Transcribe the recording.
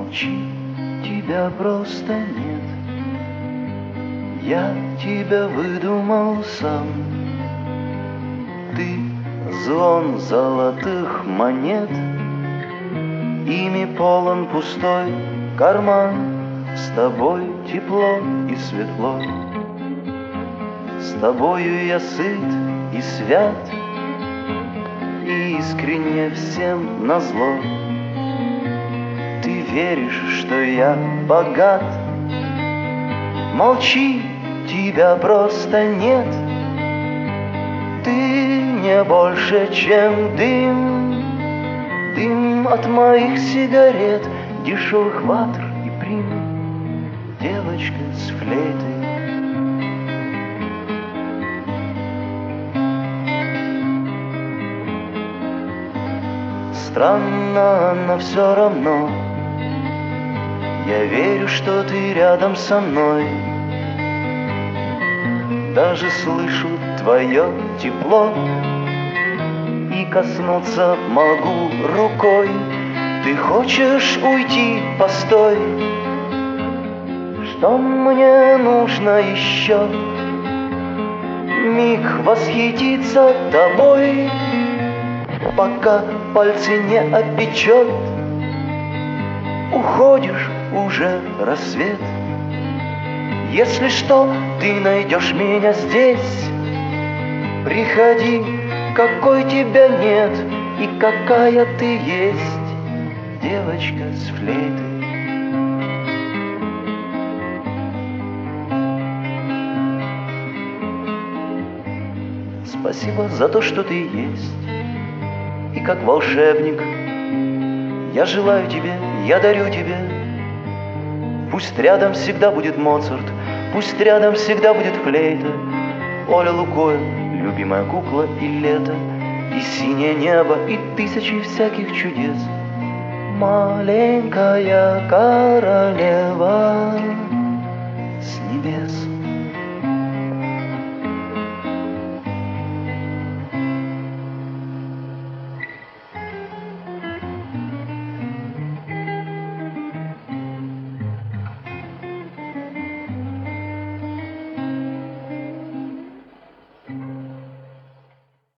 Молчи, тебя просто нет. Я тебя выдумал сам. Ты звон золотых монет, ими полон пустой карман. С тобой тепло и светло, с тобою я сыт и свят, и искренне всем назло. Ты веришь, что я богат? Молчи, тебя просто нет. Ты не больше, чем дым, дым от моих сигарет, дешевых ватр и прим, девочка с флейтой. Странно, но все равно я верю, что ты рядом со мной. Даже слышу твое тепло и коснуться могу рукой. Ты хочешь уйти, постой. Что мне нужно еще? Миг восхититься тобой, пока пальцы не опечет. Уходишь, уже рассвет. Если что, ты найдешь меня здесь. Приходи, какой тебя нет и какая ты есть, девочка с флейтой. Спасибо за то, что ты есть. И как волшебник я желаю тебе, я дарю тебе. Пусть рядом всегда будет Моцарт, пусть рядом всегда будет флейта, Оля Лукойл, любимая кукла и лето, и синее небо, и тысячи всяких чудес. Маленькая королева с небес.